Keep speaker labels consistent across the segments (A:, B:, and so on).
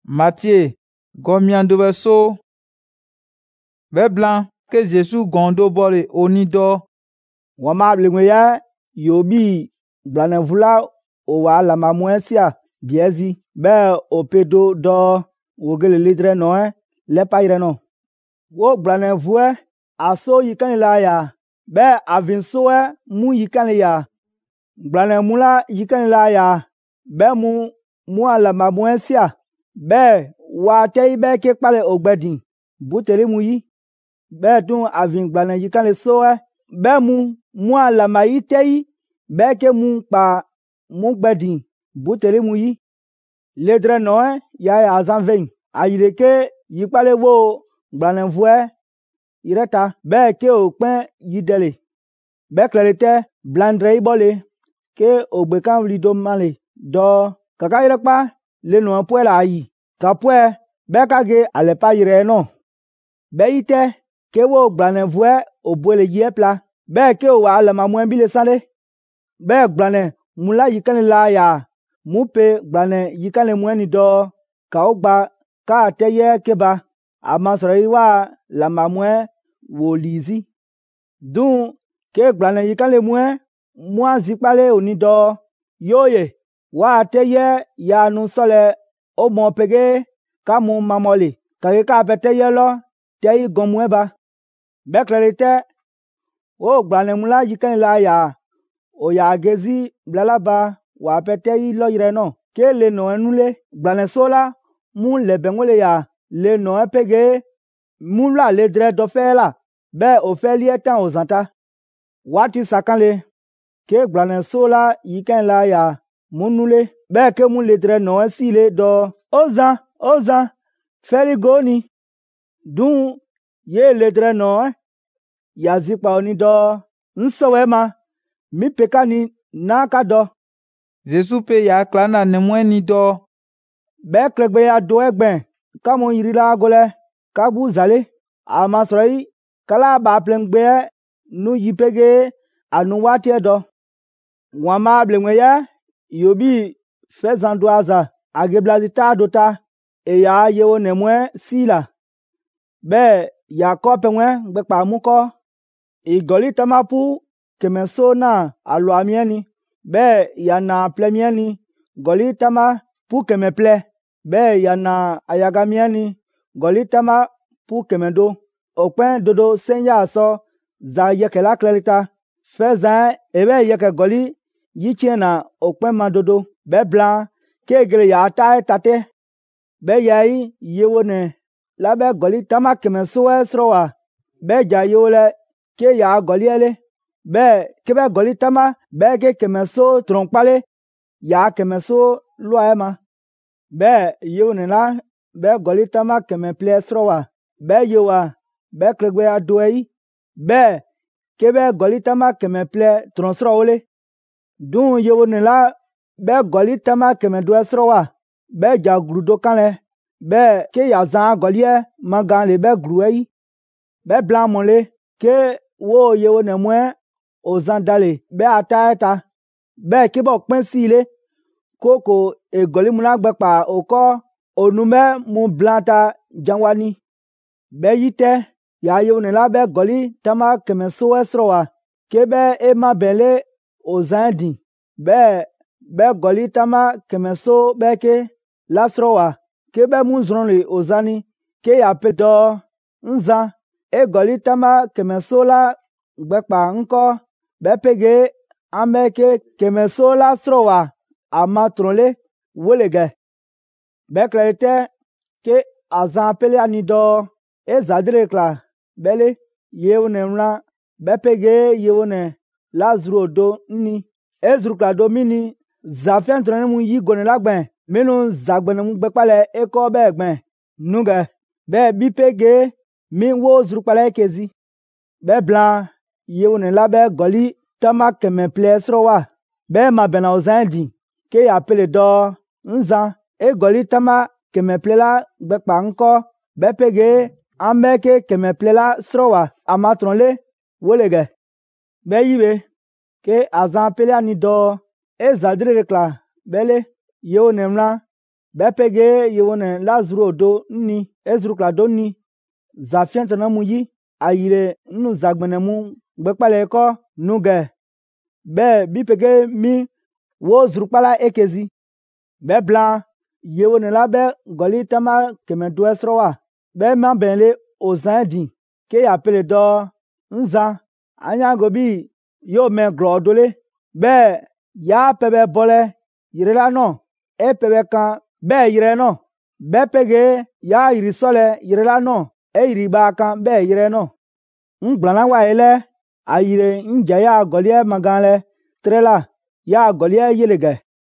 A: Matthieu, gomiando beso. Be blanc que Jésus gondo bole onido.
B: Wamable ya yobi blane vula o wa la mamwensia biezi be o pedo do wogele lidre no le payre no. Wo blane vue aso yikan la ya be avinso mu yikan ya. Blane mula yikan la ya be mu ala mamwensia be wa tei be ke pale ogbedin butele mu yi be dun avin blane yikan so be mu ala mayi tei be ke mu pa mu gbedin butele mu yi ledre no ya azan vein ayire ke yipale wo blane vue ireta be ke o pen yidele be clarete blandre ibole ke ogbekan lido male do kaka irekpa le no puela yi kapue be kage alepa yire no be ite ke wo blane vue obuele yepla be ke o wa le mamwen bile sale be blane mula yikane la ya mupe blane yikane mweni do ka ogba ka teye keba amasori wa la mamwen wo lizi dun ke blane yikane mwen mwa zipale onido yoye wa teye ya nu sole o mo pege ka mu mamole kage ka beteye lo tei gomweba be clarete o blane mula yikane la ya o ya gezi blalaba wa petei lo yire no ke le no enule blane sola mu lebengole ya le no pege mu la le dre do fela be o felie tan o zanta wati sakale ke blane sola yikane la ya munule be ke mu le dre no sile do ozan feli goni dun ye le dre no ya zipa oni do nsowema mi pekani na kado
A: Jésus pe ya klana ne mweni do.
B: be klegbe ya do egben kamo yirila gole kabu zale amasroi kala ba plengbe nu yipege anu wate do wama blengwe ya yobi fezando aza ageblazita dota e ya yewo ne mwe sila be ya kopenwe gbepa muko igoli tamapu kemeso na alo amieni be ya na plemieni goli tama pu kemeple be ya na ayagamieni goli tama pu kemendo okpen dodo senya so za yekela klerita fezan ebe yeke goli yichiena okpen madodo be blanc kegele ya ta tate be yai yewone la be goli tama kemeso esrowa be ja yole ke ya goliele be kebe goli tama be ke kemeso tronkpale ya kemeso loema be yewone la be goli tama kemeple srowa be yewa be klegbe adoei be kebe goli tama kemeple tronsrowole dun yewone la be goli tama kemedo srowa be ja grudo kanle be ke ya zan golie magan le be gruei be blanc mole ke wo yewone mwe ozan dale be ataeta be kibo pensile koko e goli muna gbepa oko onume mu blanta janwani be yite ya yewone la be goli tama kemeso esrowa kebe ema bele ozan din be goli tama kemeso beke lasrowa kebe mu zronle ozani ke ya pedo nzan e goli tama kemeso la gbepa nko be pege ameke kemeso la srowa amatronle wolege be clarete ke azan pele anido e zadire kla bele yewone mla be pege yewone la zruodo ni e zrukla do mini zafian trone mu yi gone lagben minu zagbene mu gbepale eko be gben nuge be bi pege mi wo zrukpale kezi be blanc yewone la be goli tama kemeple srowa be mabena ozandi ke ya pele do nzan e goli tama kemeple la gbepa nko be pege ameke kemeple la srowa amatronle wolege be yibe ke azan pele ani do e zadire kla bele yewone mla be pege yewone la zuru do nni ezuru kla do nni za fiantana mu yi ayire nu zagbene mu gbekpale ko nuge be bi pege mi wo zuru kpala ekezi be blan yewone la be goli tama keme do esrowa be ma benle ozandi ke ya pele do nza anya gobi yo me grodole be ya pebe bole yirela no e pebe kan be yire no be pege ya yiri sole yirela no e yiri ba kan be yire no ngbana wa ele ayire nja ya golie magale trela ya golie yelega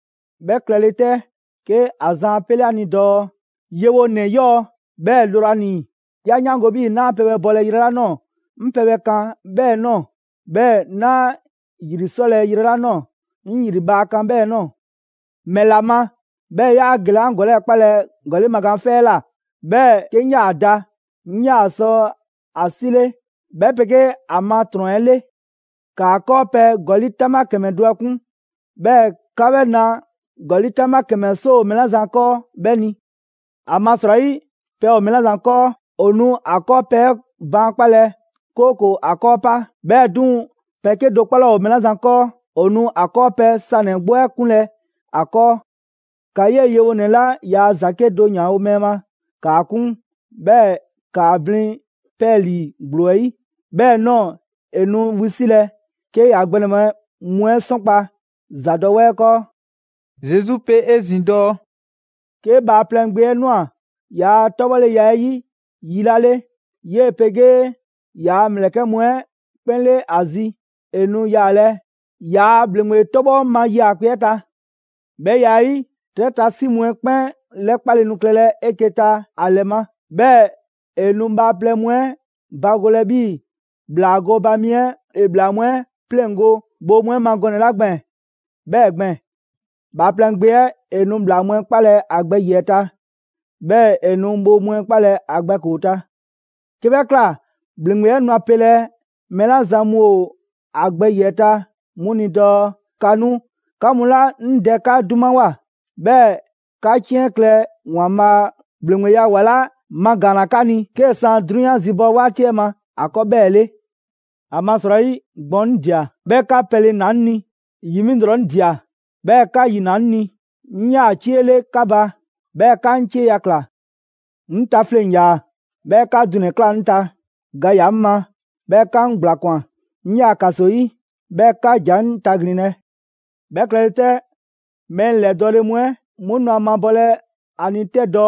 B: be klelite ke azan pele ani do yewo ne yo be lurani ya nyango bi na pebe bole yirela no mpebe kan be no be na yiri sole yirela no nyiri ba kan be no melama be ya glan gole kpale gole magan fela be ke nya ada nya so asile be peke ama tronele ka kope goli tama keme duakun be kawe na goli tama keme so melazan ko beni ama srai pe o melazan ko onu akope ban kpale koko akopa be dun peke do kpala o melazan ko onu akope sane gbo kunle ako kaye yewone la ya zake do nya o mema ka kun be ka blin peli gloi be no enu wisile ke agbenema mwe sonpa zadowe ko
A: Jésus pe ezindo
B: ke ba plengbe noa ya tobole ya yi yilale ye pege ya mleke mwe penle azi enu yale ya blengbe tobo ma ya kweta be yayi teta si mwe pen le kpale nuklele eketa alema be enu ba ple mwe bagole bi blago ba mie e bla mwe plengo bo mwe magone lagben be gben ba plengbe enu bla mwe kpale agbe yeta be enu bo mwe kpale agbe kota kebe kla blengbe nu apele mela zamu agbe yeta muni do kanu kamula ndeka dumawa be ka chiekle wama blengbe ya wala magana kani ke san drunya zibo watiema akobele amasrai bondia be ka pele nanni yimindron dia be ka yinanni nya chiele kaba be ka nche yakla nta flenya be ka dune kla nta gayamma be ka nglakwa nya kasoi be ka jan tagrine be klete men le dole mwe munu amabole anite do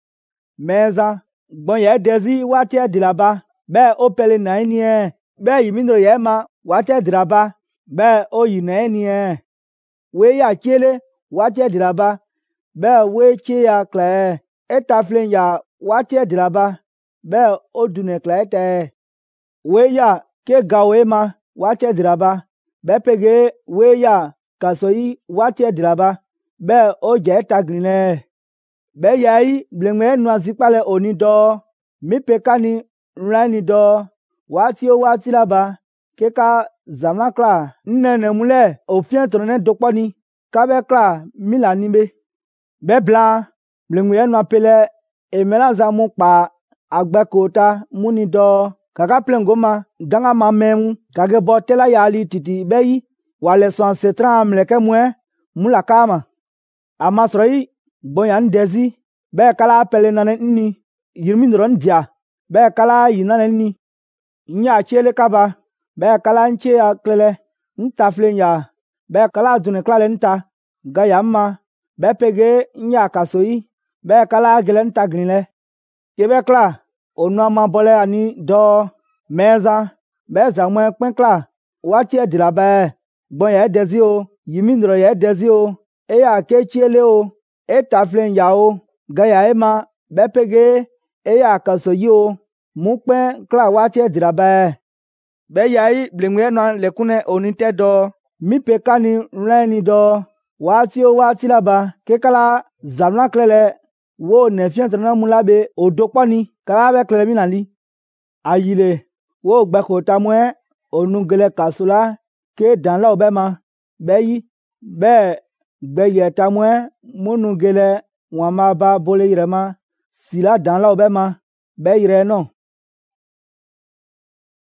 B: meza gbon ye dezi wate dilaba be opele nainie be yimindro ye ma wate diraba be oyi nainie we ya chele wate diraba be we che ya kle etaflen ya wate diraba be odune klete we ya ke gawe ma wate diraba be pege we ya kasoi wate diraba be oje tagrine be yayi blengme nu azikpale oni do mi pekani nrani do wati o wati laba keka zamakla nnene mule ofien trone dokponi kabe kla milani be bla blengme nu apele emela zamu pa agbekota muni do kaka plengoma danga mamemu kage botela yali titi beyi wale son setran mleke mwe mula kama amasroi boyan dezi be kala pele nane nni yirmindron dia be kala yinane nni nya chele kaba be kala nche ya klele ntaflen ya be kala dune klale nta gayamma be pege nya kasoi be kala gele nta grinle kebe kla onu ma bole ani do meza be zamwe kpenkla wati edirabe bon ye dezi o yimindro ye dezi o eya ke chiele o etaflen ya o gaya ema be pege eya kasoyi o mukpe kla wati edirabe be yayi blengwe no lekune onite do mi pekani reni do wati o wati laba ke kala zamna klele wo ne fiantrana mulabe odokponi kala be klele minali ayile wo gbeko tamwe onugele kasula ke danla obema beyi be gbeye tamwe munugele Wãnbaar ba bole yɩrɛma, sila dãnlaw bɛ ma, bɛ yɩrɛ nɔ.